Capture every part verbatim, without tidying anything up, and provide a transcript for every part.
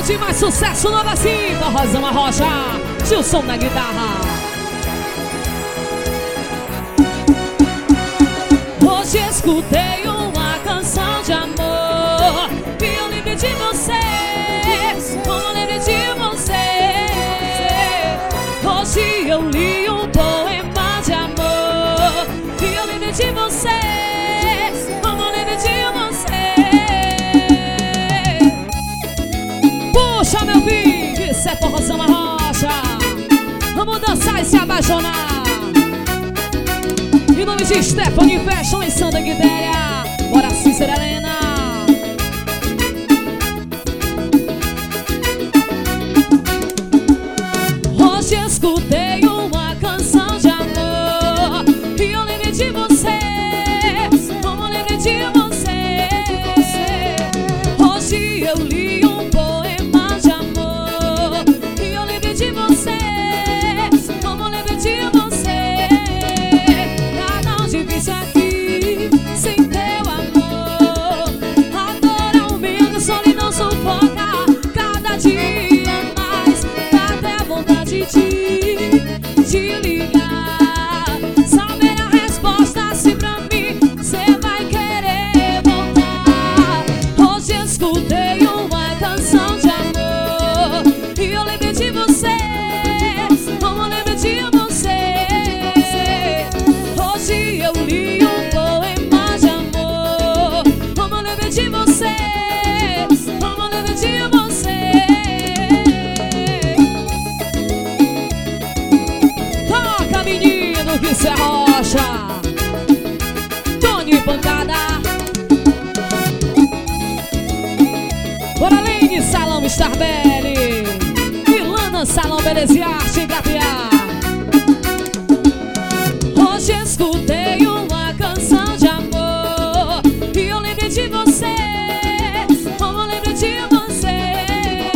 de mais sucesso, nova assim, Rosama Rocha, Gilson na guitarra. Hoje escutei uma canção de amor e eu lembrei de você, como eu lembrei de você. Hoje eu li um poema de amor e eu lembrei de você, como eu lembrei de você. Puxa meu beat, isso é por Rosama Rocha. Vamos dançar e se apaixonar. Em nome de Stephanie Fashion em Santa Quitéria, bora Cícera Helena. Hoje escutei uma canção de amor e eu lembrei de você, como eu lembrei de você. Hoje eu li um poema de amor e eu lembrei de você, como eu lembrei de você. Nada tão difícil aqui sem teu amor. A dor aumenta, a solidão sufoca cada dia mais. Dá até vontade de te ligar, saber a resposta se pra mim cê vai querer voltar. Hoje escutei uma canção de amor e eu lembrei de você, como eu lembrei de você. Hoje eu li um poema de amor, como eu lembrei de você, como eu lembrei de você. Toca, menino, que isso é rocha. Tony Pancada. Bora, Lene, Salão Starbelli. Milana, Salão Beleza e Arte em Gapiá. Hoje escutei uma canção de amor e eu lembrei de você, como eu lembrei de você.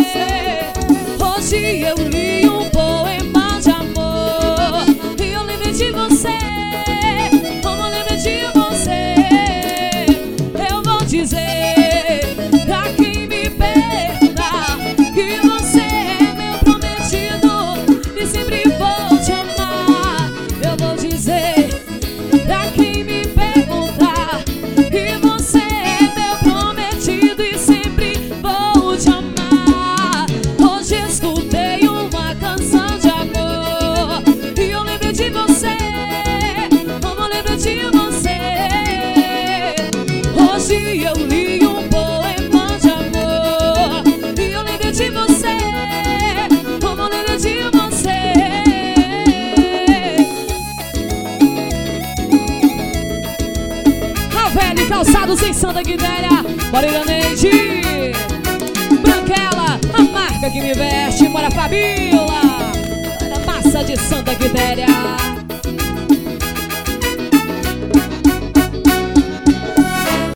Hoje eu li um poema de amor e eu lembrei de você, como eu lembrei de você. Eu vou dizer pra quem me perda que você é meu prometido e sempre vou te amar. Eu vou dizer pra quem me perguntar que você é meu prometido e sempre vou te amar. Hoje escutei uma canção de amor e eu lembrei de você, como eu lembrei de você. Hoje eu li um poema de amor e eu lembrei de você, como eu lembrei de você. Ravelli Calçados em Santa Quitéria, Bora Neide. Branquela, a marca que me veste, bora Fabiola, da massa de Santa Quitéria.